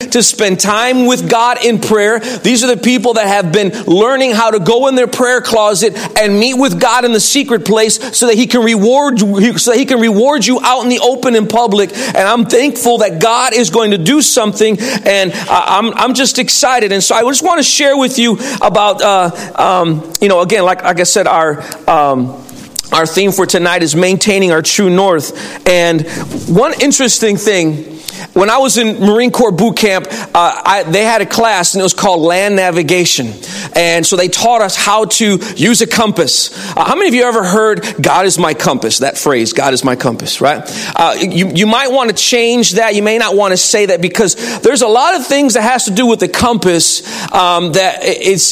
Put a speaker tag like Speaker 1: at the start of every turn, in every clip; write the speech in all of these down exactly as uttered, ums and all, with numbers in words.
Speaker 1: to spend time with God in prayer. These are the people that have been learning how to go in their prayer closet and meet with God in the secret place so that He can reward you, so that He can reward you out in the open in public. And I'm thankful that God is going to do something, and uh, I'm I'm just excited. And so I just want to share with you about uh, um, you know, again, like like I said, our um, our theme for tonight is maintaining our true north. And one interesting thing, when I was in Marine Corps boot camp, uh, I, they had a class and it was called land navigation. And so they taught us how to use a compass. Uh, how many of you ever heard, God is my compass? That phrase, God is my compass, right? Uh, you, you might want to change that. You may not want to say that, because there's a lot of things that has to do with the compass um, that it's,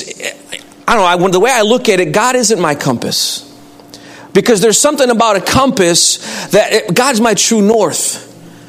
Speaker 1: I don't know, the way I look at it, God isn't my compass. Because there's something about a compass that it, God's my true north.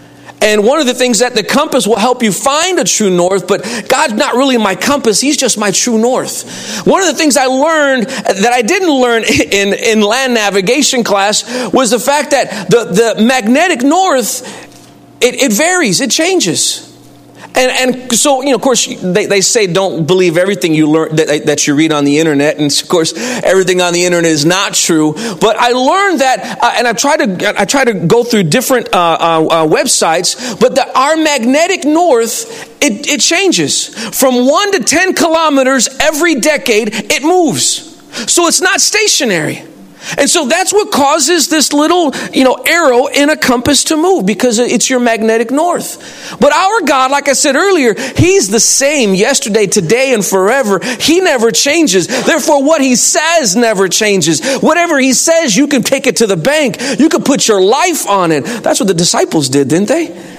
Speaker 1: And one of the things that the compass will help you find a true north, but God's not really my compass. He's just my true north. One of the things I learned that I didn't learn in, in land navigation class was the fact that the, the magnetic north, it, it varies, it changes. And, and so, you know, of course, they, they say don't believe everything you learn that, that you read on the internet. And of course, everything on the internet is not true. But I learned that, uh, and I try to I try to go through different uh, uh, uh, websites. But the, our magnetic north, it, it changes from one to ten kilometers every decade. It moves, so it's not stationary. And so that's what causes this little, you know, arrow in a compass to move, because it's your magnetic north. But our God, like I said earlier, He's the same yesterday, today, and forever. He never changes. Therefore, what He says never changes. Whatever He says, you can take it to the bank. You can put your life on it. That's what the disciples did, didn't they?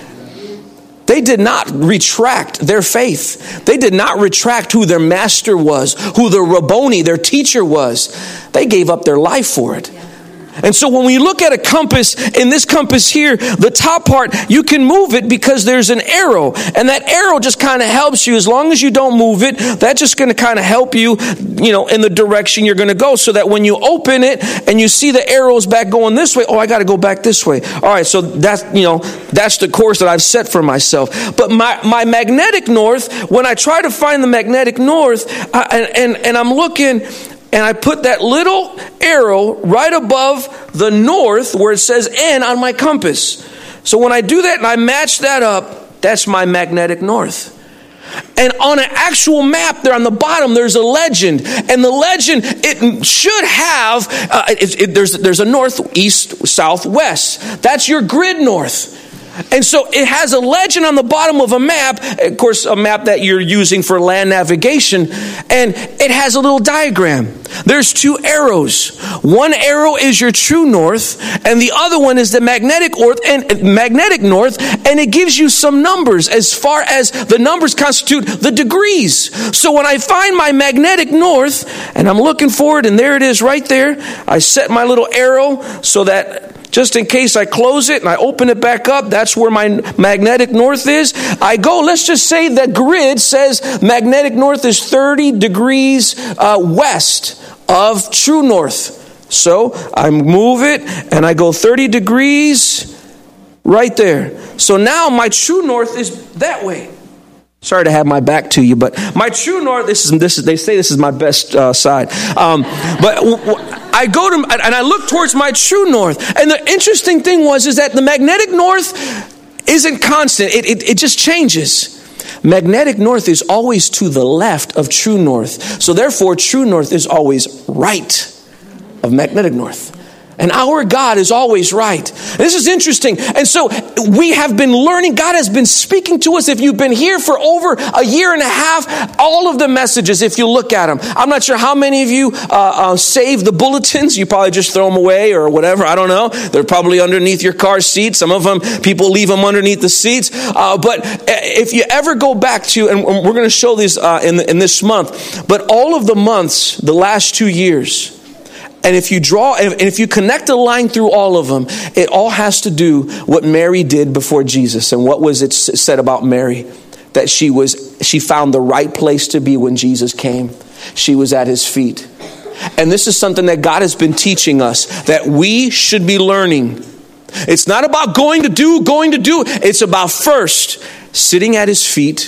Speaker 1: They did not retract their faith. They did not retract who their master was, who their Rabboni, their teacher was. They gave up their life for it. And so when we look at a compass, in this compass here, the top part, you can move it because there's an arrow. And that arrow just kind of helps you. As long as you don't move it, that's just going to kind of help you, you know, in the direction you're going to go. So that when you open it and you see the arrows back going this way, oh, I got to go back this way. All right, so that's, you know, that's the course that I've set for myself. But my, my magnetic north, when I try to find the magnetic north, I, and, and, and I'm looking... And I put that little arrow right above the north where it says N on my compass. So when I do that and I match that up, that's my magnetic north. And on an actual map there on the bottom, there's a legend. And the legend, it should have, uh, it, it, there's, there's a north, east, south, west. That's your grid north. And so it has a legend on the bottom of a map, of course, a map that you're using for land navigation, and it has a little diagram. There's two arrows. One arrow is your true north, and the other one is the magnetic north, and magnetic north, and it gives you some numbers as far as the numbers constitute the degrees. So when I find my magnetic north, and I'm looking for it, and there it is right there, I set my little arrow so that just in case I close it and I open it back up, that's where my magnetic north is. I go, let's just say the grid says magnetic north is thirty degrees uh, west of true north. So I move it and I go thirty degrees right there. So now my true north is that way. Sorry to have my back to you, but my true north, this is, this is they say this is my best uh, side. Um, but w- w- I go to, and I look towards my true north. And the interesting thing was, is that the magnetic north isn't constant. It, it, it just changes. Magnetic north is always to the left of true north. So therefore, true north is always right of magnetic north. And our God is always right. This is interesting. And so we have been learning. God has been speaking to us. If you've been here for over a year and a half, all of the messages, if you look at them, I'm not sure how many of you uh, uh, save the bulletins. You probably just throw them away or whatever. I don't know. They're probably underneath your car seat. Some of them, people leave them underneath the seats. Uh, but if you ever go back to, and we're going to show these uh, in, in this month, but all of the months, the last two years, and if you draw, and if you connect a line through all of them, it all has to do what Mary did before Jesus. And what was it said about Mary? That she was, she found the right place to be when Jesus came. She was at his feet. And this is something that God has been teaching us, that we should be learning. It's not about going to do, going to do. It's about first sitting at his feet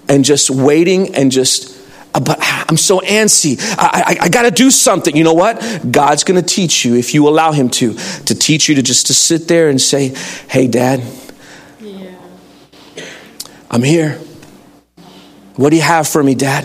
Speaker 1: and just waiting and just, but I'm so antsy. I, I, I got to do something. You know what? God's going to teach you, if you allow him to, to teach you to just to sit there and say, hey, Dad, yeah. I'm here. What do you have for me, Dad?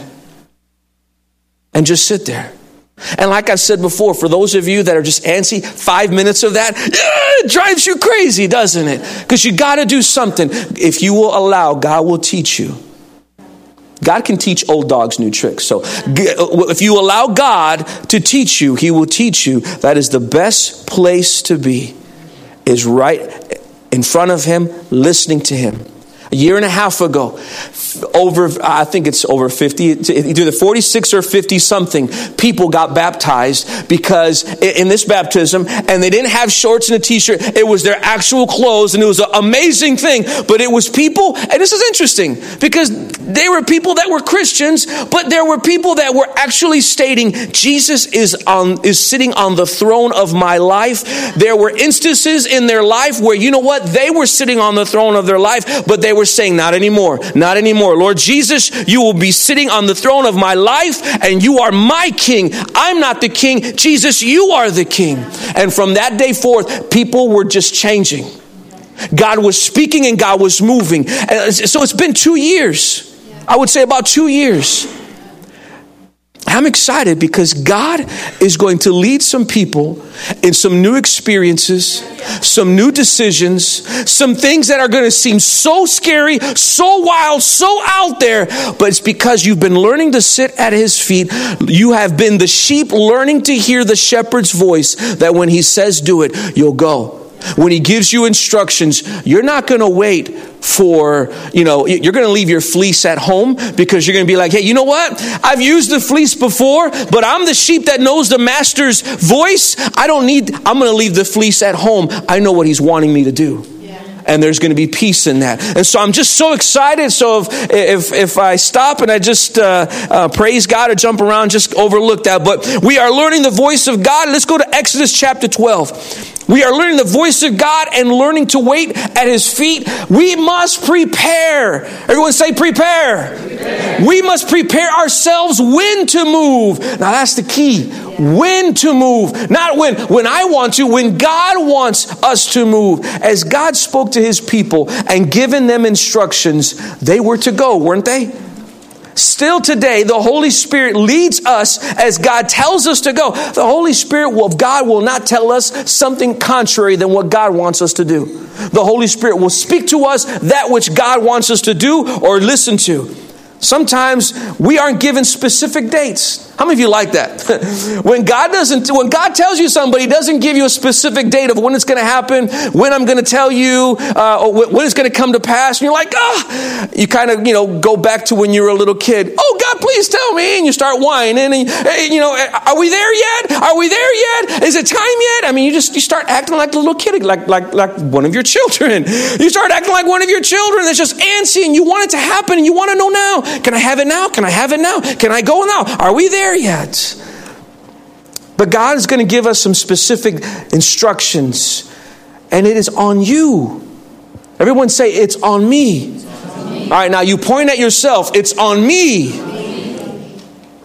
Speaker 1: And just sit there. And like I said before, for those of you that are just antsy, five minutes of that, yeah, it drives you crazy, doesn't it? Because you got to do something. If you will allow, God will teach you. God can teach old dogs new tricks. So if you allow God to teach you, he will teach you. That is the best place to be, is right in front of him, listening to him. A year and a half ago, over, I think it's over fifty, either forty-six or fifty something people got baptized because in this baptism, and they didn't have shorts and a t-shirt. It was their actual clothes, and it was an amazing thing. But it was people, and this is interesting because they were people that were Christians, but there were people that were actually stating Jesus is on is sitting on the throne of my life. There were instances in their life where, you know what, they were sitting on the throne of their life, but they were saying, not anymore, not anymore. Lord Jesus, you will be sitting on the throne of my life, and you are my king. I'm not the king. Jesus, you are the king. And from that day forth, people were just changing. God was speaking and God was moving. And so it's been two years. I would say about two years. I'm excited because God is going to lead some people in some new experiences, some new decisions, some things that are going to seem so scary, so wild, so out there. But it's because you've been learning to sit at his feet. You have been the sheep learning to hear the shepherd's voice, that when he says do it, you'll go. When he gives you instructions, you're not going to wait for, you know, you're going to leave your fleece at home because you're going to be like, hey, you know what? I've used the fleece before, but I'm the sheep that knows the master's voice. I don't need, I'm going to leave the fleece at home. I know what he's wanting me to do. And there's going to be peace in that. And so I'm just so excited. So if if, if I stop and I just uh, uh, praise God or jump around, just overlook that. But we are learning the voice of God. Let's go to Exodus chapter twelve. We are learning the voice of God and learning to wait at his feet. We must prepare. Everyone say prepare. Prepare. We must prepare ourselves when to move. Now that's the key. When to move. Not when, when I want to, when God wants us to move. As God spoke to his people and given them instructions, they were to go, weren't they? Still today, the Holy Spirit leads us as God tells us to go. The Holy Spirit of God will not tell us something contrary than what God wants us to do. The Holy Spirit will speak to us that which God wants us to do or listen to. Sometimes we aren't given specific dates. How many of you like that? When God doesn't, when God tells you something, he doesn't give you a specific date of when it's going to happen, when I'm going to tell you, uh, or when it's going to come to pass. And you're like, ah, you kind of, you know, go back to when you were a little kid. Oh, God, please tell me. And you start whining. And, hey, you know, are we there yet? Are we there yet? Is it time yet? I mean, you just, you start acting like a little kid, like, like, like one of your children. You start acting like one of your children that's just antsy and you want it to happen and you want to know now. Can I have it now? Can I have it now? Can I go now? Are we there yet? But God is going to give us some specific instructions, and it is on you. Everyone say, it's on me. It's on me. All right, now you point at yourself. It's on me. me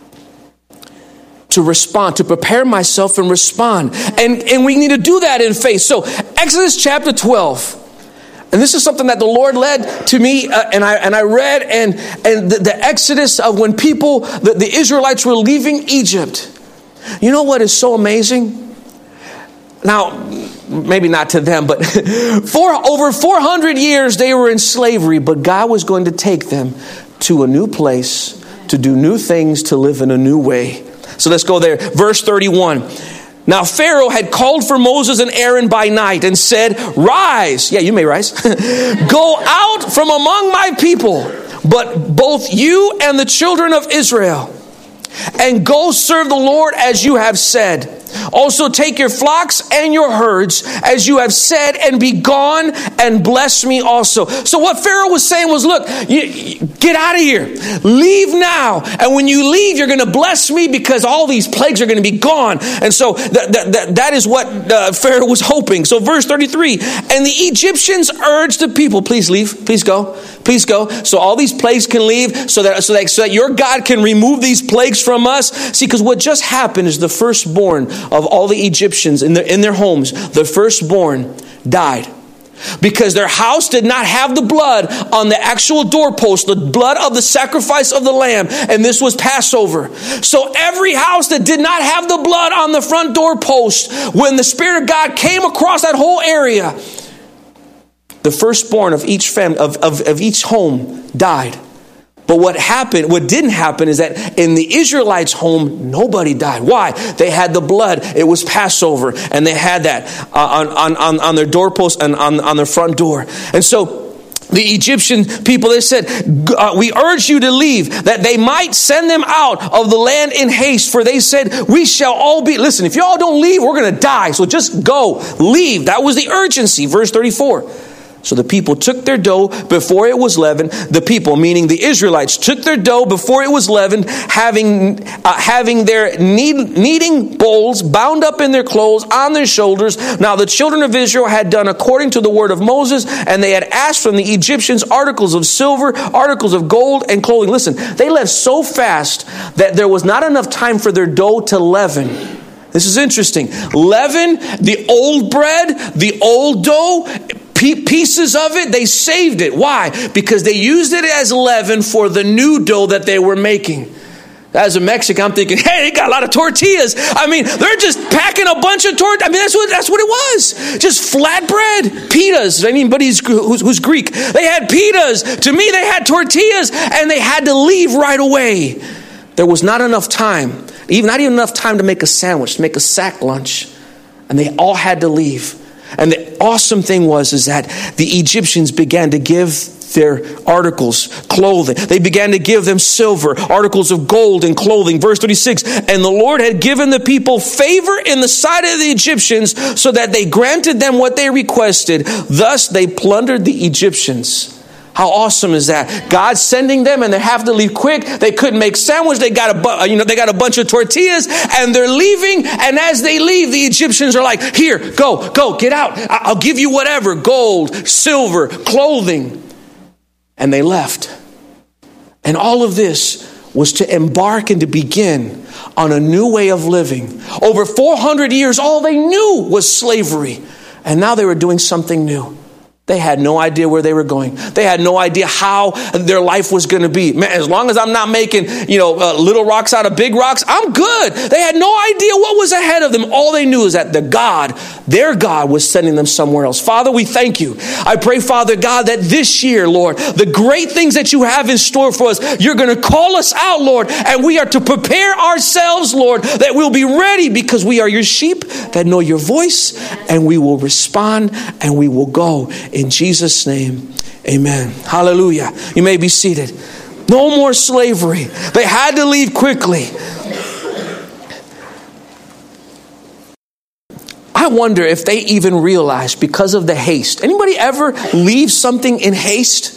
Speaker 1: to respond, to prepare myself and respond. And, and we need to do that in faith. So Exodus chapter twelve. And this is something that the Lord led to me, uh, and I and I read, and and the, the exodus of when people, the, the Israelites were leaving Egypt. You know what is so amazing? Now, maybe not to them, but for over four hundred years they were in slavery, but God was going to take them to a new place, to do new things, to live in a new way. So let's go there. Verse thirty-one. Now Pharaoh had called for Moses and Aaron by night and said, rise. Yeah, you may rise. Go out from among my people, but both you and the children of Israel, and go serve the Lord as you have said. Also take your flocks and your herds as you have said, and be gone and bless me also. So what Pharaoh was saying was, look, you, you, get out of here. Leave now. And when you leave, you're going to bless me because all these plagues are going to be gone. And so that, that, that, that is what uh, Pharaoh was hoping. So verse thirty-three, and the Egyptians urged the people, please leave, please go, please go. So all these plagues can leave so that, so that, so that your God can remove these plagues from us. See, because what just happened is the firstborn of all the Egyptians in their, in their homes, the firstborn died. Because their house did not have the blood on the actual doorpost, the blood of the sacrifice of the lamb, and this was Passover. So every house that did not have the blood on the front doorpost, when the Spirit of God came across that whole area, the firstborn of each family, of, of, of each home died. But what happened, what didn't happen is that in the Israelites' home, nobody died. Why? They had the blood. It was Passover, and they had that uh, on, on, on their doorpost and on, on their front door. And so the Egyptian people, they said, uh, we urge you to leave, that they might send them out of the land in haste. For they said, we shall all be, listen, if y'all don't leave, we're going to die. So just go, leave. That was the urgency. Verse thirty-four. So the people took their dough before it was leavened. The people, meaning the Israelites, took their dough before it was leavened, having uh, having their knead, kneading bowls bound up in their clothes on their shoulders. Now the children of Israel had done according to the word of Moses, and they had asked from the Egyptians articles of silver, articles of gold, and clothing. Listen, they left so fast that there was not enough time for their dough to leaven. This is interesting. Leaven, the old bread, the old dough, pieces of it, they saved it. Why? Because they used it as leaven for the new dough that they were making. As a Mexican, I'm thinking, hey, they got a lot of tortillas. I mean, they're just packing a bunch of tortillas. I mean, that's what that's what it was. Just flatbread, pitas. Anybody who's, who's, who's Greek, they had pitas. To me, they had tortillas, and they had to leave right away. There was not enough time, even not even enough time to make a sandwich, to make a sack lunch, and they all had to leave. And the awesome thing was is that the Egyptians began to give their articles, clothing. They began to give them silver, articles of gold and clothing. Verse thirty-six, and the Lord had given the people favor in the sight of the Egyptians so that they granted them what they requested. Thus they plundered the Egyptians. How awesome is that? God sending them, and they have to leave quick. They couldn't make sandwich. They got a, bu- you know, they got a bunch of tortillas, and they're leaving. And as they leave, the Egyptians are like, "Here, go, go, get out. I'll give you whatever: gold, silver, clothing." And they left. And all of this was to embark and to begin on a new way of living. Over four hundred years, all they knew was slavery, and now they were doing something new. They had no idea where they were going. They had no idea how their life was going to be. Man, as long as I'm not making, you know, uh, little rocks out of big rocks, I'm good. They had no idea what was ahead of them. All they knew is that the God, their God, was sending them somewhere else. Father, we thank you. I pray, Father God, that this year, Lord, the great things that you have in store for us, you're going to call us out, Lord, and we are to prepare ourselves, Lord, that we'll be ready because we are your sheep that know your voice, and we will respond and we will go. In Jesus' name, amen. Hallelujah. You may be seated. No more slavery. They had to leave quickly. I wonder if they even realized because of the haste. Anybody ever leave something in haste?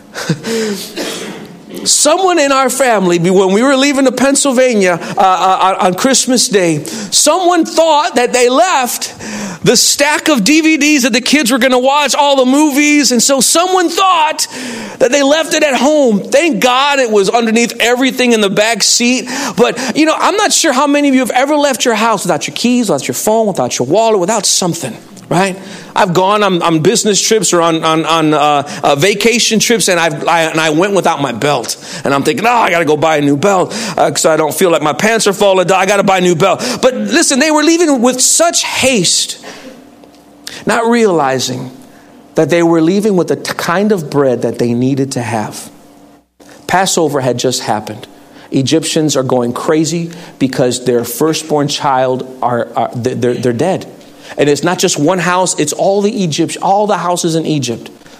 Speaker 1: Someone in our family, when we were leaving to Pennsylvania uh, uh, on Christmas Day, someone thought that they left the stack of D V Ds that the kids were going to watch, all the movies. And so someone thought that they left it at home. Thank God it was underneath everything in the back seat. But, you know, I'm not sure how many of you have ever left your house without your keys, without your phone, without your wallet, without something. Right? I've gone on, on business trips or on on, on uh, uh, vacation trips, and I've I, and I went without my belt. And I'm thinking, oh, I got to go buy a new belt because uh, I don't feel like my pants are falling down. I got to buy a new belt. But listen, they were leaving with such haste, not realizing that they were leaving with the t- kind of bread that they needed to have. Passover had just happened. Egyptians are going crazy because their firstborn child are, are they're, they're dead. And it's not just one house, it's all the Egypt, all the houses in Egypt.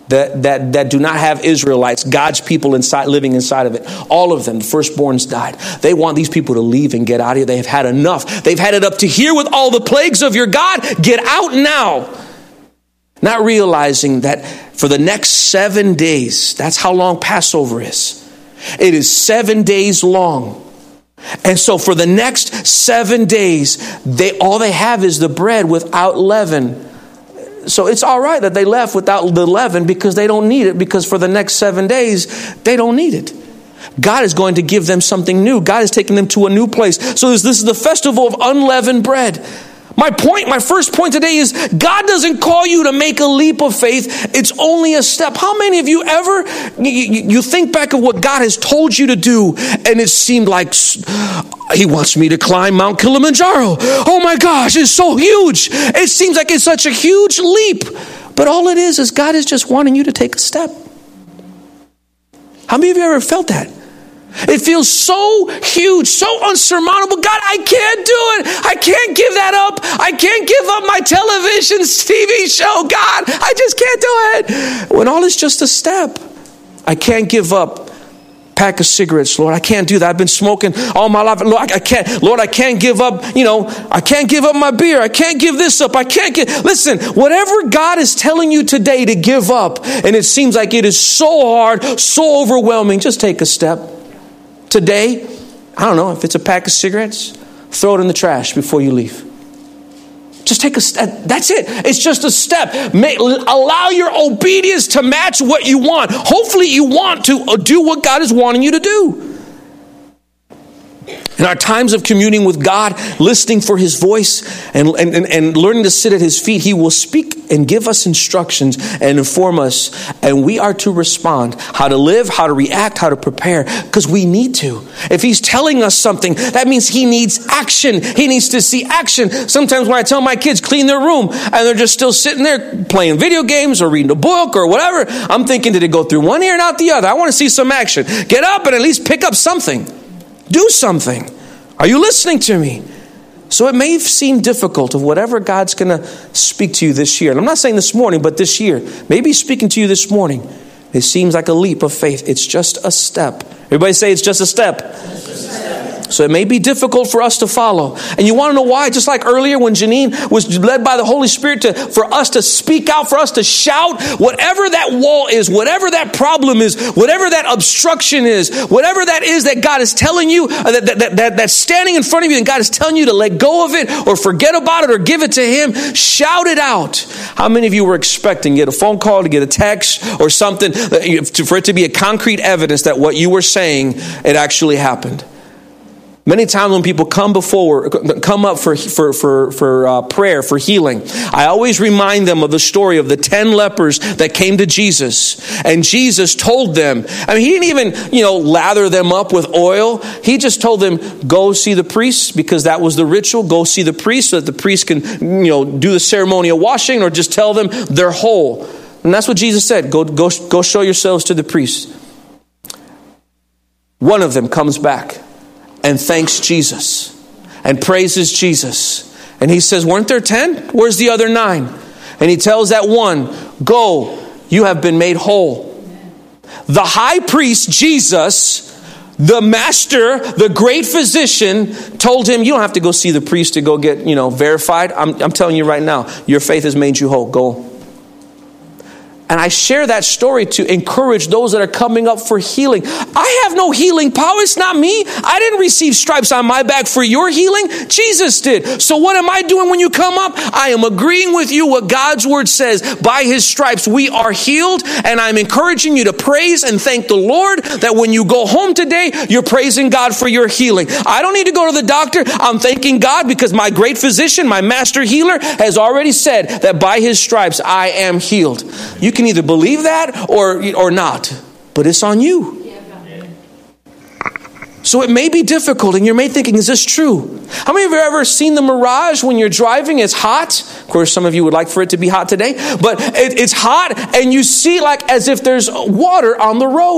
Speaker 1: that, that, that do not have Israelites, God's people inside, living inside of it. All of them, the firstborns died. They want these people to leave and get out of here. They have had enough. They've had it up to here with all the plagues of your God. Get out now. Not realizing that for the next seven days, that's how long Passover is. It is seven days long. And so for the next seven days, they all they have is the bread without leaven. So it's all right that they left without the leaven because they don't need it, because for the next seven days, they don't need it. God is going to give them something new. God is taking them to a new place. So this is the festival of unleavened bread. My point, my first point today is God doesn't call you to make a leap of faith. It's only a step. How many of you ever, you, you think back of what God has told you to do and it seemed like he wants me to climb Mount Kilimanjaro. Oh my gosh, it's so huge. It seems like it's such a huge leap. But all it is is God is just wanting you to take a step. How many of you ever felt that? It feels so huge, so unsurmountable. God, I can't do it. I can't give that up. I can't give up my television T V show. God, I just can't do it. When all is just a step. I can't give up pack of cigarettes, Lord. I can't do that. I've been smoking all my life. Lord, I can't, Lord, I can't give up, you know, I can't give up my beer. I can't give this up. I can't get, listen, whatever God is telling you today to give up, and it seems like it is so hard, so overwhelming, just take a step. Today, I don't know, if it's a pack of cigarettes, throw it in the trash before you leave. Just take a step. That's it. It's just a step. May, allow your obedience to match what you want. Hopefully you want to do what God is wanting you to do. In our times of communing with God, listening for his voice and, and, and learning to sit at his feet, he will speak and give us instructions and inform us. And we are to respond, how to live, how to react, how to prepare, because we need to. If he's telling us something, that means he needs action. He needs to see action. Sometimes when I tell my kids clean their room and they're just still sitting there playing video games or reading a book or whatever, I'm thinking, did it go through one ear and out the other? I want to see some action. Get up and at least pick up something. Do something. Are you listening to me? So it may seem difficult of whatever God's going to speak to you this year. And I'm not saying this morning, but this year. Maybe he's speaking to you this morning. It seems like a leap of faith. It's just a step. Everybody say it's just a step. Just a step. So it may be difficult for us to follow. And you want to know why? Just like earlier when Janine was led by the Holy Spirit to, for us to speak out, for us to shout, whatever that wall is, whatever that problem is, whatever that obstruction is, whatever that is that God is telling you, uh, that, that, that, that's standing in front of you and God is telling you to let go of it or forget about it or give it to him, shout it out. How many of you were expecting to get a phone call, to get a text or something, for it to be a concrete evidence that what you were saying, it actually happened? Many times when people come before, come up for for for for uh, prayer, for healing, I always remind them of the story of the ten lepers that came to Jesus, and Jesus told them. I mean, he didn't even you know lather them up with oil. He just told them, "Go see the priest," because that was the ritual. Go see the priest so that the priest can you know do the ceremonial washing, or just tell them they're whole. And that's what Jesus said. Go go go show yourselves to the priest. One of them comes back and thanks Jesus and praises Jesus. And he says, weren't there ten? Where's the other nine? And he tells that one, go, you have been made whole. The high priest, Jesus, the master, the great physician, told him, you don't have to go see the priest to go get, you know, verified. I'm, I'm telling you right now, your faith has made you whole. Go. And I share that story to encourage those that are coming up for healing. I have no healing power. It's not me. I didn't receive stripes on my back for your healing. Jesus did. So what am I doing when you come up? I am agreeing with you what God's word says. By his stripes we are healed. And I'm encouraging you to praise and thank the Lord that when you go home today, you're praising God for your healing. I don't need to go to the doctor. I'm thanking God because my great physician, my master healer, has already said that by his stripes I am healed. You can either believe that or or not, but it's on you. So it may be difficult, and you may be thinking, is this true? How many of you have ever seen the mirage when you're driving? It's hot. Of course, some of you would like for it to be hot today, but it, it's hot, and you see like as if there's water on the road.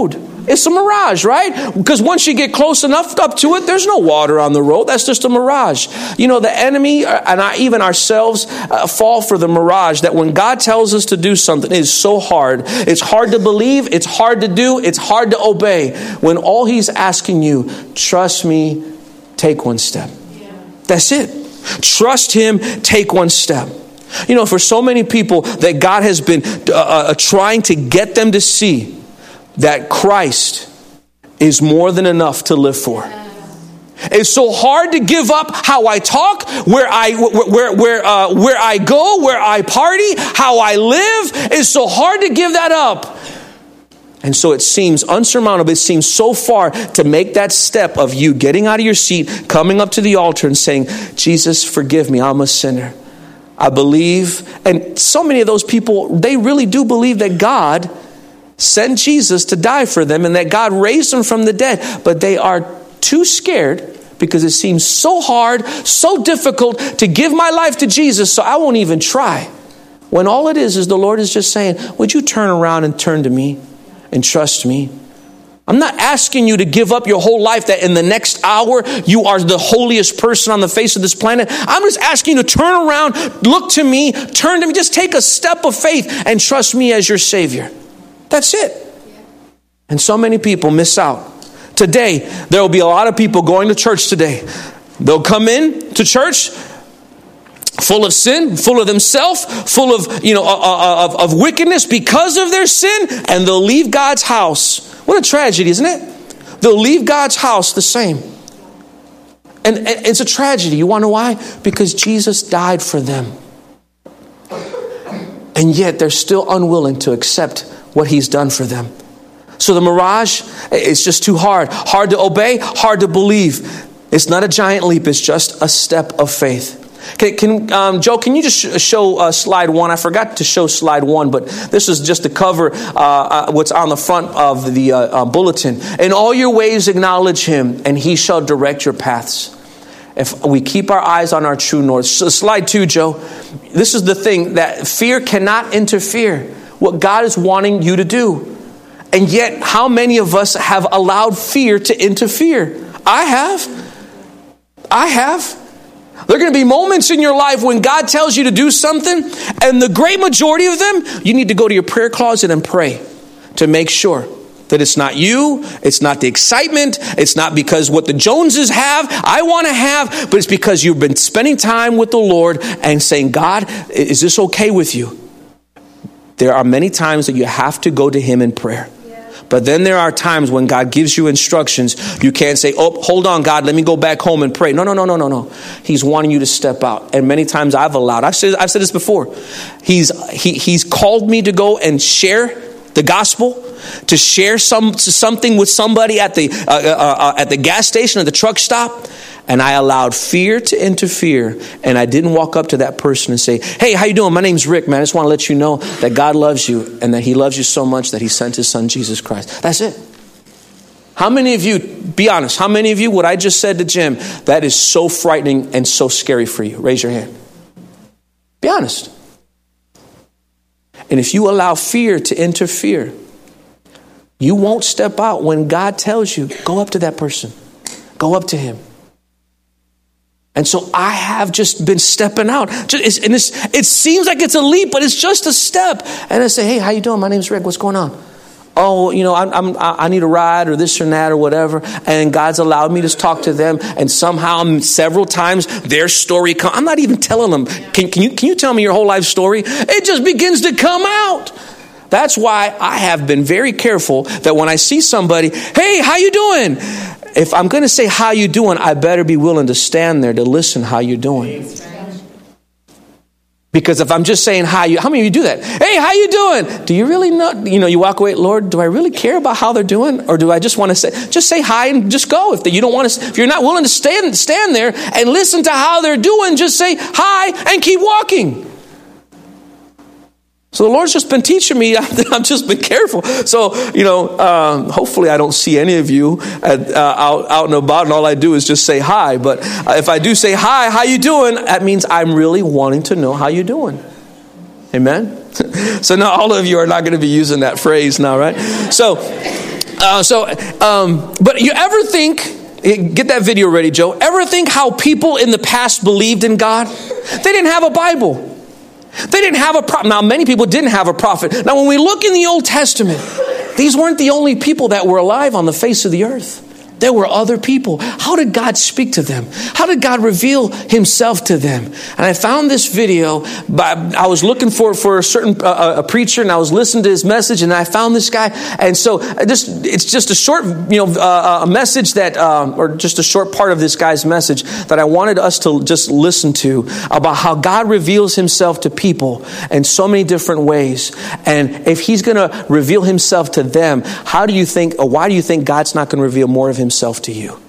Speaker 1: It's a mirage, right? Because once you get close enough up to it, there's no water on the road. That's just a mirage. You know, the enemy and I, even ourselves uh, fall for the mirage that when God tells us to do something, it is so hard. It's hard to believe. It's hard to do. It's hard to obey. When all he's asking you, trust me, take one step. Yeah. That's it. Trust him, take one step. You know, for so many people that God has been uh, uh, trying to get them to see that Christ is more than enough to live for. It's so hard to give up how I talk, where I where where where, uh, where I go, where I party, how I live. It's so hard to give that up. And so it seems unsurmountable. It seems so far to make that step of you getting out of your seat, coming up to the altar and saying, Jesus, forgive me. I'm a sinner. I believe. And so many of those people, they really do believe that God sent Jesus to die for them and that God raised him from the dead. But they are too scared because it seems so hard, so difficult to give my life to Jesus, so I won't even try. When all it is is the Lord is just saying, would you turn around and turn to me and trust me? I'm not asking you to give up your whole life that in the next hour you are the holiest person on the face of this planet. I'm just asking you to turn around, look to me, turn to me, just take a step of faith and trust me as your Savior. That's it. And so many people miss out. Today, there will be a lot of people going to church today. They'll come in to church full of sin, full of themselves, full of, you know, of, of wickedness because of their sin, and they'll leave God's house. What a tragedy, isn't it? They'll leave God's house the same. And, and it's a tragedy. You want to know why? Because Jesus died for them. And yet they're still unwilling to accept what he's done for them. So the mirage, it's just too hard. Hard to obey, hard to believe. It's not a giant leap. It's just a step of faith. Can, can um, Joe, can you just show uh, slide one? I forgot to show slide one, but this is just to cover uh, uh, what's on the front of the uh, uh, bulletin. In all your ways acknowledge him, and he shall direct your paths. If we keep our eyes on our true north. So slide two, Joe. This is the thing, that fear cannot interfere what God is wanting you to do. And yet, how many of us have allowed fear to interfere? I have. I have. There are going to be moments in your life when God tells you to do something, and the great majority of them, you need to go to your prayer closet and pray to make sure that it's not you, it's not the excitement, it's not because what the Joneses have, I want to have, but it's because you've been spending time with the Lord and saying, God, is this okay with you? There are many times that you have to go to him in prayer. But then there are times when God gives you instructions. You can't say, oh, hold on, God, let me go back home and pray. No, no, no, no, no, no. He's wanting you to step out. And many times I've allowed, I've said, I've said this before. He's, he, he's called me to go and share the gospel, to share some, something with somebody at the, uh, uh, uh, at the gas station, at the truck stop. And I allowed fear to interfere. And I didn't walk up to that person and say, hey, how you doing? My name's Rick, man. I just want to let you know that God loves you and that he loves you so much that he sent his son, Jesus Christ. That's it. How many of you, be honest, how many of you, what I just said to Jim, that is so frightening and so scary for you? Raise your hand. Be honest. And if you allow fear to interfere, you won't step out when God tells you, go up to that person. Go up to him. And so I have just been stepping out. Just, and it's, it seems like it's a leap, but it's just a step. And I say, hey, how you doing? My name's Rick. What's going on? Oh, you know, I'm, I'm, I need a ride or this or that or whatever. And God's allowed me to talk to them. And somehow several times their story comes. I'm not even telling them. Can, can you, can you tell me your whole life story? It just begins to come out. That's why I have been very careful that when I see somebody, hey, how you doing? If I'm going to say how you doing, I better be willing to stand there to listen how you're doing. Because if I'm just saying how you, how many of you do that? Hey, how you doing? Do you really know? You know, you walk away, Lord, do I really care about how they're doing? Or do I just want to say, just say hi and just go? If you don't want to, if you're not willing to stand, stand there and listen to how they're doing, just say hi and keep walking. So the Lord's just been teaching me. I've just been careful. So, you know, um, hopefully I don't see any of you at, uh, out, out and about, and all I do is just say hi. But uh, if I do say hi, how you doing? That means I'm really wanting to know how you're doing. Amen? So now all of you are not going to be using that phrase now, right? So Uh, so, um, but you ever think, get that video ready, Joe. Ever think how people in the past believed in God? They didn't have a Bible. They didn't have a prophet. Now, many people didn't have a prophet. Now, when we look in the Old Testament, these weren't the only people that were alive on the face of the earth. There were other people. How did God speak to them? How did God reveal himself to them? And I found this video. By, I was looking for, for a certain uh, a preacher, and I was listening to his message, and I found this guy. And so this, it's just a short, you know, uh, a message that, um, or just a short part of this guy's message that I wanted us to just listen to about how God reveals himself to people in so many different ways. And if he's going to reveal himself to them, how do you think, or why do you think God's not going to reveal more of himself himself to you?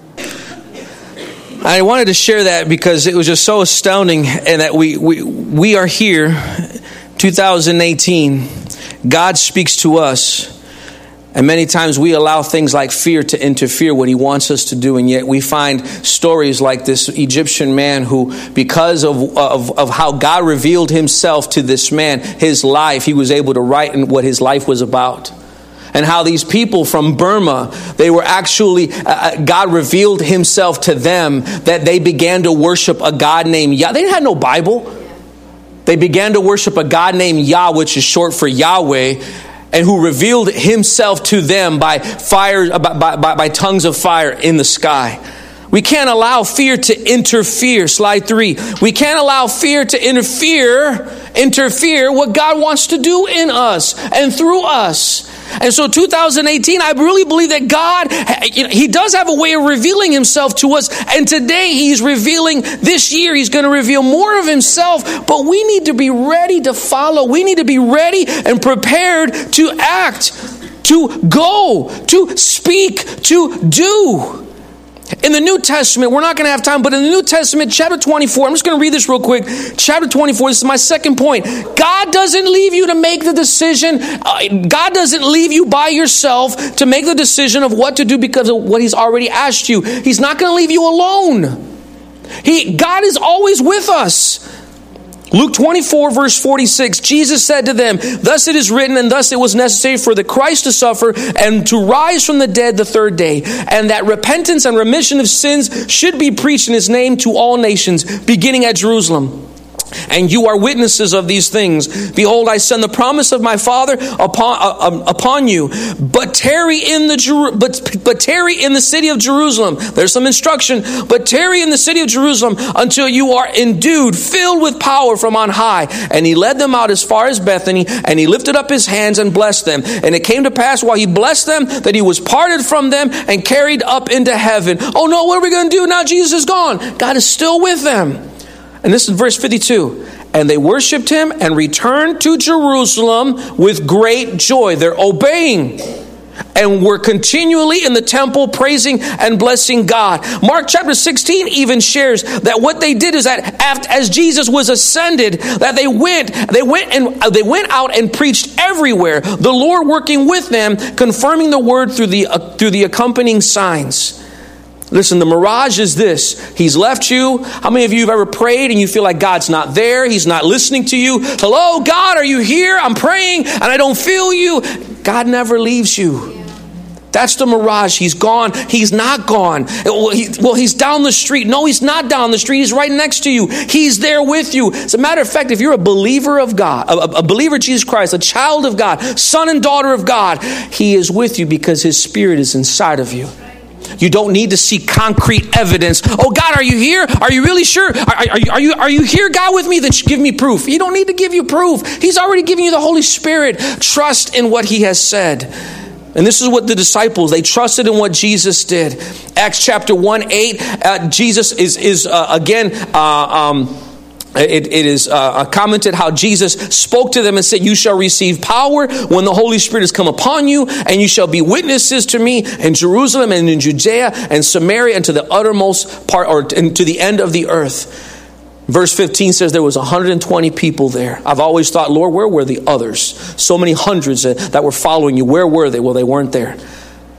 Speaker 1: I wanted to share that because it was just so astounding, and that we we, we are here, two thousand eighteen. God speaks to us, and many times we allow things like fear to interfere what he wants us to do, and yet we find stories like this Egyptian man who, because of, of, of how God revealed himself to this man, his life, he was able to write in what his life was about. And how these people from Burma, they were actually, uh, God revealed himself to them, that they began to worship a God named Yah. They had no Bible. They began to worship a God named Yah, which is short for Yahweh, and who revealed himself to them by fire, by, by, by tongues of fire in the sky. We can't allow fear to interfere. Slide three. We can't allow fear to interfere, interfere what God wants to do in us and through us. And so two thousand eighteen, I really believe that God, you know, he does have a way of revealing himself to us. And today he's revealing, this year he's going to reveal more of himself. But we need to be ready to follow. We need to be ready and prepared to act, to go, to speak, to do. In the New Testament, we're not going to have time, but in the New Testament, chapter twenty-four, I'm just going to read this real quick. Chapter twenty-four, this is my second point. God doesn't leave you to make the decision. Uh, God doesn't leave you by yourself to make the decision of what to do because of what he's already asked you. He's not going to leave you alone. He, God is always with us. Luke twenty-four, verse forty-six, Jesus said to them, "Thus it is written, and thus it was necessary for the Christ to suffer and to rise from the dead the third day, and that repentance and remission of sins should be preached in his name to all nations, beginning at Jerusalem. And you are witnesses of these things. Behold, I send the promise of my Father upon uh, upon you. But tarry in the Jeru- but but tarry in the city of Jerusalem." There's some instruction. "But tarry in the city of Jerusalem until you are endued, filled with power from on high." And he led them out as far as Bethany, and he lifted up his hands and blessed them. And it came to pass while he blessed them that he was parted from them and carried up into heaven. Oh no! What are we going to do now? Jesus is gone. God is still with them. And this is verse fifty-two. "And they worshipped him and returned to Jerusalem with great joy." They're obeying. "And were continually in the temple praising and blessing God." Mark chapter sixteen even shares that what they did is that after, as Jesus was ascended, that they went, they went and they went out and preached everywhere. The Lord working with them, confirming the word through the uh, through the accompanying signs. Listen, the mirage is this. He's left you. How many of you have ever prayed and you feel like God's not there? He's not listening to you. Hello, God, are you here? I'm praying and I don't feel you. God never leaves you. That's the mirage. He's gone. He's not gone. Well, he, well, he's down the street. No, he's not down the street. He's right next to you. He's there with you. As a matter of fact, if you're a believer of God, a, a believer of Jesus Christ, a child of God, son and daughter of God, he is with you because his spirit is inside of you. You don't need to see concrete evidence. Oh, God, are you here? Are you really sure? Are, are, you, are, you, are you here, God, with me? Then give me proof. He don't need to give you proof. He's already given you the Holy Spirit. Trust in what he has said. And this is what the disciples, they trusted in what Jesus did. Acts chapter one, eight, uh, Jesus is, is uh, again... Uh, um, It, it is uh, commented how Jesus spoke to them and said, "You shall receive power when the Holy Spirit has come upon you, and you shall be witnesses to me in Jerusalem and in Judea and Samaria and to the uttermost part, or and to the end of the earth." Verse fifteen says there was one hundred twenty people there. I've always thought, Lord, where were the others? So many hundreds that were following you. Where were they? Well, they weren't there.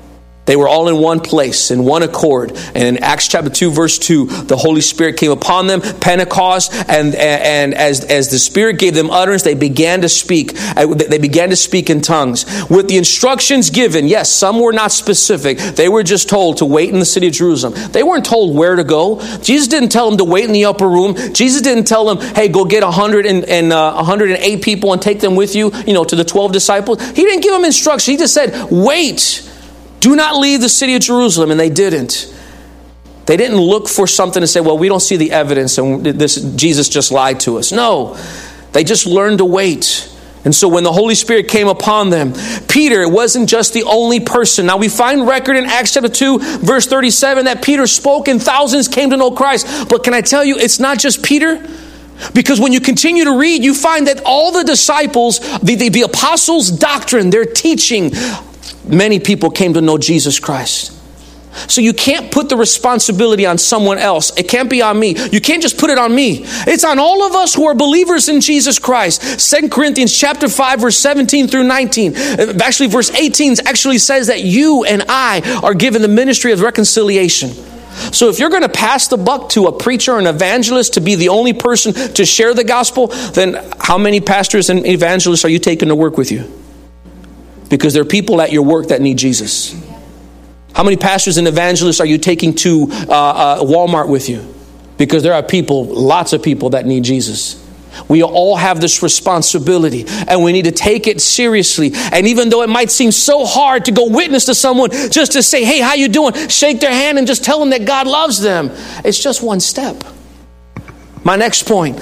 Speaker 1: They were all in one place, in one accord. And in Acts chapter two, verse two, the Holy Spirit came upon them, Pentecost, and, and as, as the Spirit gave them utterance, they began to speak. They began to speak in tongues. With the instructions given, yes, some were not specific. They were just told to wait in the city of Jerusalem. They weren't told where to go. Jesus didn't tell them to wait in the upper room. Jesus didn't tell them, hey, go get one hundred and, and uh, one hundred eight people and take them with you, you know, to the twelve disciples. He didn't give them instruction. He just said, wait. Do not leave the city of Jerusalem. And they didn't. They didn't look for something to say, well, we don't see the evidence and this Jesus just lied to us. No, they just learned to wait. And so when the Holy Spirit came upon them, Peter wasn't just the only person. Now we find record in Acts chapter two, verse thirty-seven, that Peter spoke and thousands came to know Christ. But can I tell you, it's not just Peter? Because when you continue to read, you find that all the disciples, the, the, the apostles' doctrine, their teaching, many people came to know Jesus Christ. So you can't put the responsibility on someone else. It can't be on me. You can't just put it on me. It's on all of us who are believers in Jesus Christ. Second Corinthians chapter five, verse seventeen through nineteen. Actually, verse eighteen actually says that you and I are given the ministry of reconciliation. So if you're going to pass the buck to a preacher or an evangelist to be the only person to share the gospel, then how many pastors and evangelists are you taking to work with you? Because there are people at your work that need Jesus. How many pastors and evangelists are you taking to uh, uh, Walmart with you? Because there are people, lots of people that need Jesus. We all have this responsibility and we need to take it seriously. And even though it might seem so hard to go witness to someone, just to say, hey, how you doing? Shake their hand and just tell them that God loves them. It's just one step. My next point.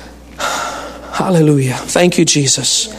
Speaker 1: Hallelujah. Thank you, Jesus.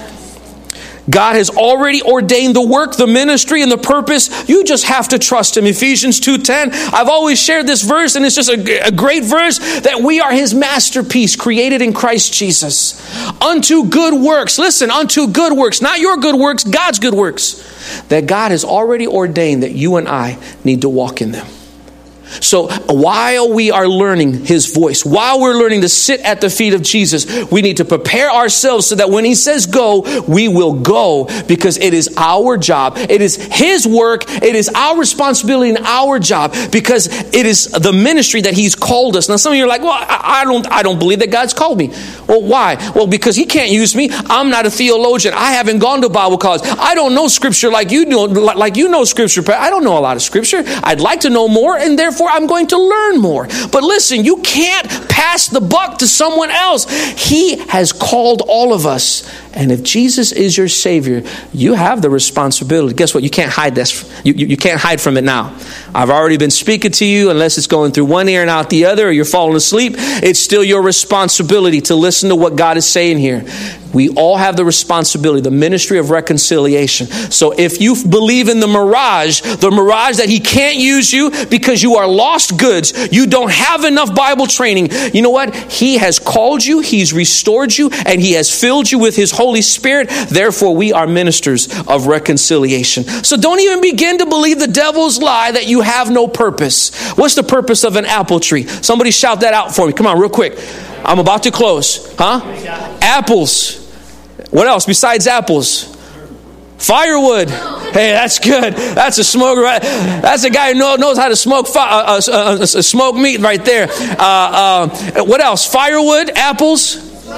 Speaker 1: God has already ordained the work, the ministry, and the purpose. You just have to trust Him. Ephesians two ten. I've always shared this verse, and it's just a, a great verse, that we are His masterpiece, created in Christ Jesus. Unto good works. Listen, unto good works. Not your good works, God's good works. That God has already ordained that you and I need to walk in them. So while we are learning His voice, while we're learning to sit at the feet of Jesus, we need to prepare ourselves so that when He says go, we will go, because it is our job. It is His work. It is our responsibility and our job, because it is the ministry that He's called us. Now some of you are like, well, I don't, I don't believe that God's called me. Well, why? Well, because He can't use me. I'm not a theologian. I haven't gone to Bible college. I don't know Scripture like you know, like you know Scripture. I don't know a lot of Scripture. I'd like to know more, and therefore I'm going to learn more. But listen, you can't pass the buck to someone else. He has called all of us. And if Jesus is your Savior, you have the responsibility. Guess what? You can't hide this. You, you, you can't hide from it now. I've already been speaking to you, unless it's going through one ear and out the other, or you're falling asleep. It's still your responsibility to listen to what God is saying here. We all have the responsibility, the ministry of reconciliation. So if you believe in the mirage, the mirage that He can't use you because you are lost goods, you don't have enough Bible training, you know what? He has called you, He's restored you, and He has filled you with His Holy Spirit. Therefore, we are ministers of reconciliation. So don't even begin to believe the devil's lie that you have no purpose. What's the purpose of an apple tree? Somebody shout that out for me. Come on, real quick. I'm about to close. Huh? Apples. What else besides apples? Firewood. Hey, that's good. That's a smoker. Right? That's a guy who knows how to smoke fi- uh, uh, uh, uh, smoke meat right there. Uh, uh, what else? Firewood, apples,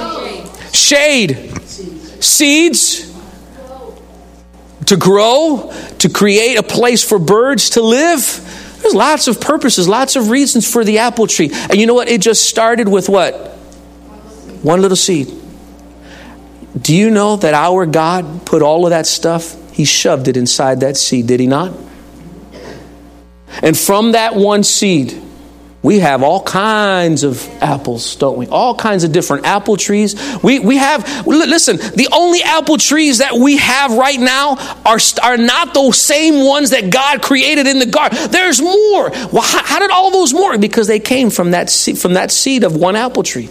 Speaker 1: shade, seeds, to grow, to create a place for birds to live. There's lots of purposes, lots of reasons for the apple tree. And you know what? It just started with what? One little seed. Do you know that our God put all of that stuff, He shoved it inside that seed, did He not? And from that one seed, we have all kinds of apples, don't we? All kinds of different apple trees. We we have, listen, the only apple trees that we have right now are, are not those same ones that God created in the garden. There's more. Well, how, how did all those more? Because they came from that seed, from that seed of one apple tree.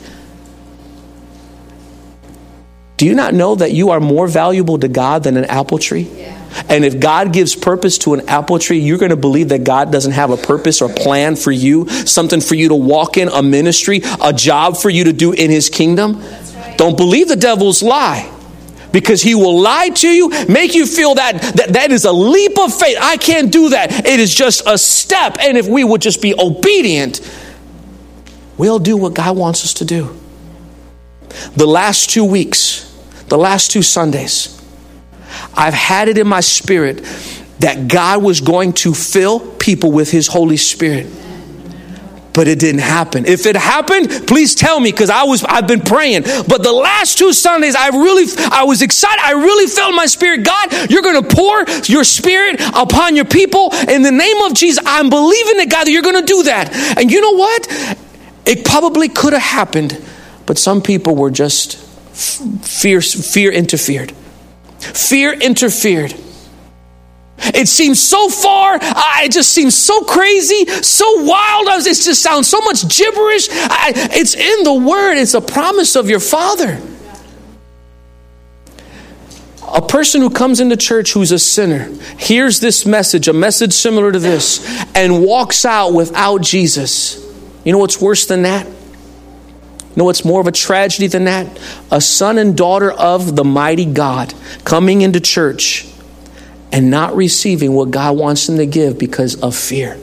Speaker 1: Do you not know that you are more valuable to God than an apple tree? Yeah. And if God gives purpose to an apple tree, you're going to believe that God doesn't have a purpose or plan for you, something for you to walk in, a ministry, a job for you to do in His kingdom? That's right. Don't believe the devil's lie. Because he will lie to you, make you feel that, that that is a leap of faith. I can't do that. It is just a step. And if we would just be obedient, we'll do what God wants us to do. The last two weeks, the last two Sundays, I've had it in my spirit that God was going to fill people with his Holy Spirit. But it didn't happen. If it happened, please tell me, because I was I've been praying. But the last two Sundays, I really I was excited. I really felt in my spirit, God, you're going to pour your Spirit upon your people in the name of Jesus. I'm believing that, God, that you're going to do that. And you know what? It probably could have happened, but some people were just fear. Fear interfered. Fear interfered. It seems so far. Uh, it just seems so crazy, so wild. It just sounds so much gibberish. I, it's in the Word. It's a promise of your Father. A person who comes into church who's a sinner, hears this message, a message similar to this, and walks out without Jesus. You know what's worse than that? You know what's more of a tragedy than that? A son and daughter of the mighty God coming into church and not receiving what God wants them to give because of fear.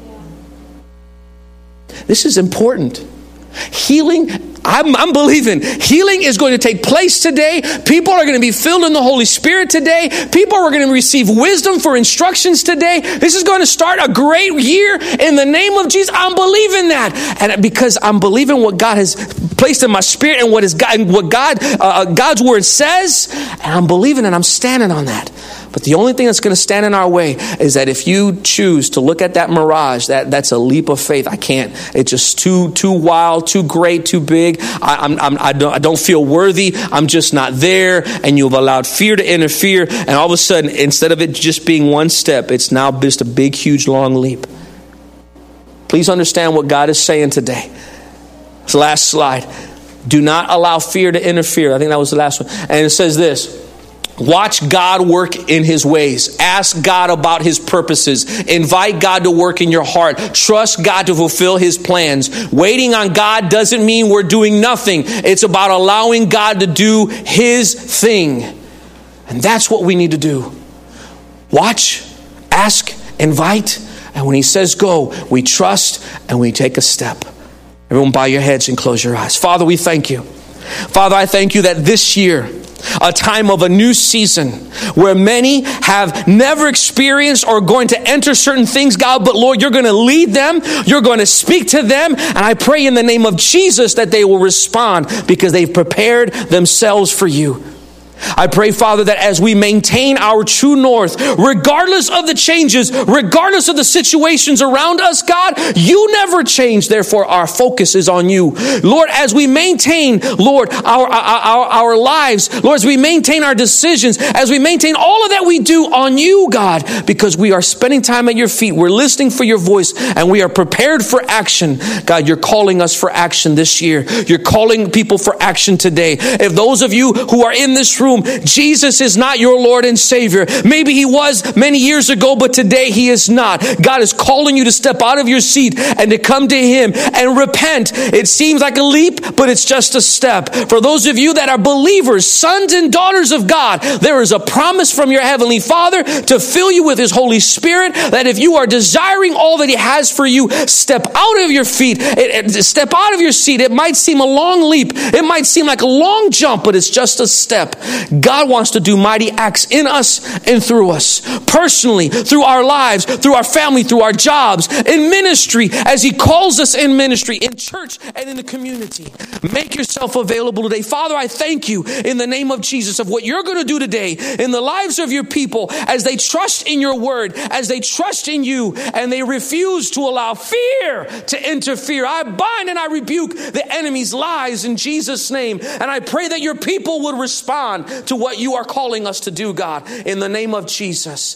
Speaker 1: This is important. Healing, I'm, I'm believing healing is going to take place today. People are going to be filled in the Holy Spirit today. People are going to receive wisdom for instructions today. This is going to start a great year in the name of Jesus. I'm believing that. And because I'm believing what God has placed in my spirit and what is God, what God, uh, God's word says, and I'm believing and I'm standing on that. But the only thing that's going to stand in our way is that if you choose to look at that mirage, that, that's a leap of faith. I can't. It's just too too wild, too great, too big. I, I'm, I'm, I, don't, I don't feel worthy. I'm just not there. And you've allowed fear to interfere. And all of a sudden, instead of it just being one step, it's now just a big, huge, long leap. Please understand what God is saying today. It's the last slide. Do not allow fear to interfere. I think that was the last one. And it says this. Watch God work in his ways. Ask God about his purposes. Invite God to work in your heart. Trust God to fulfill his plans. Waiting on God doesn't mean we're doing nothing. It's about allowing God to do his thing. And that's what we need to do. Watch, ask, invite. And when he says go, we trust and we take a step. Everyone bow your heads and close your eyes. Father, we thank you. Father, I thank you that this year, a time of a new season where many have never experienced or going to enter certain things, God, but Lord, you're going to lead them. You're going to speak to them. And I pray in the name of Jesus that they will respond because they've prepared themselves for you. I pray, Father, that as we maintain our true north, regardless of the changes, regardless of the situations around us, God, you never change. Therefore, our focus is on you. Lord, as we maintain, Lord, our, our, our, our lives, Lord, as we maintain our decisions, as we maintain all of that we do on you, God, because we are spending time at your feet, we're listening for your voice, and we are prepared for action. God, you're calling us for action this year. You're calling people for action today. If those of you who are in this room, Jesus is not your Lord and Savior. Maybe he was many years ago, but today he is not. God is calling you to step out of your seat and to come to him and repent. It seems like a leap, but it's just a step. For those of you that are believers, sons and daughters of God, there is a promise from your Heavenly Father to fill you with his Holy Spirit, that if you are desiring all that he has for you, step out of your feet, it, it, step out of your seat. It might seem a long leap. It might seem like a long jump, but it's just a step. God wants to do mighty acts in us and through us, personally, through our lives, through our family, through our jobs, in ministry, as he calls us in ministry, in church and in the community. Make yourself available today. Father, I thank you in the name of Jesus of what you're going to do today in the lives of your people as they trust in your word, as they trust in you, and they refuse to allow fear to interfere. I bind and I rebuke the enemy's lies in Jesus' name, and I pray that your people would respond to what you are calling us to do, God, in the name of Jesus.